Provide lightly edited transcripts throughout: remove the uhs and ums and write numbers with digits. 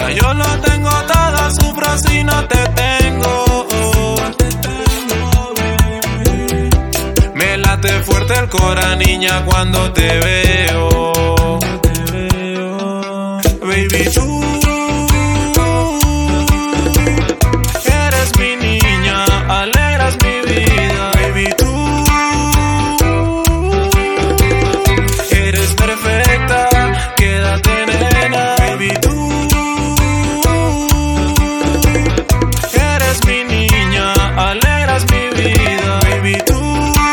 Ya yo lo tengo todo, sufro si no te tengo. Me late fuerte el cora, niña, cuando te veo. Baby, tú eres mi niña, alegras mi vida. Baby, tú eres perfecta, quédate, nena. Baby, tú eres mi niña, alegras mi vida. Baby, tú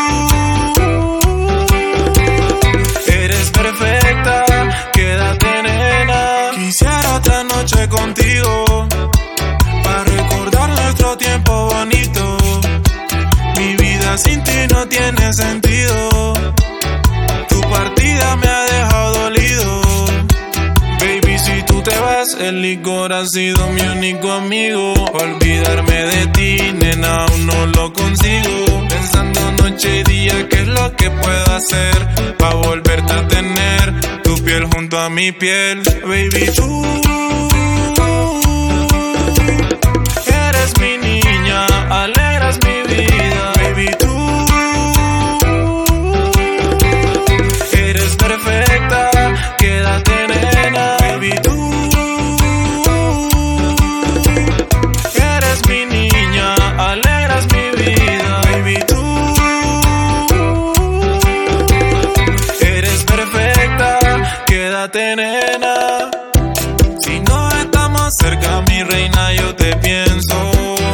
eres perfecta, quédate, nena. Quisiera otra noche contigo, para recordar nuestro tiempo bonito. Mi vida sin ti no tiene sentido. Tu partida me ha dejado dolido. Baby, si tú te vas, el licor ha sido mi único amigo. Olvidarme de ti, nena, aún no lo consigo. Pensando noche y día, qué es lo que puedo hacer pa' volverte a tener tu piel junto a mi piel. Baby, tú eres mi niña, alegras mi vida. Baby, tú eres perfecta, quédate, nena. Baby, tú eres mi niña, alegras mi vida. Baby, tú eres perfecta, quédate, nena. Si no estamos cerca, mi reina, yo te pienso.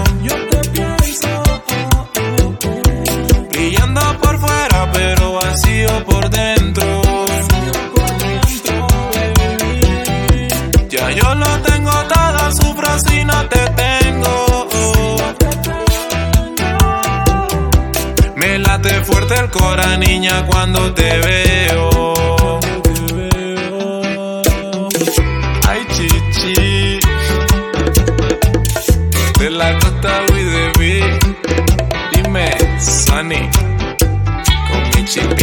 Brillando por fuera, pero vacío por dentro. Ya yo lo tengo todo, sufro si no te tengo. Me late fuerte el cora, niña, cuando te veo. Ay, chichi, de la costa with the beat. Dime, Sunny, con mi chipi.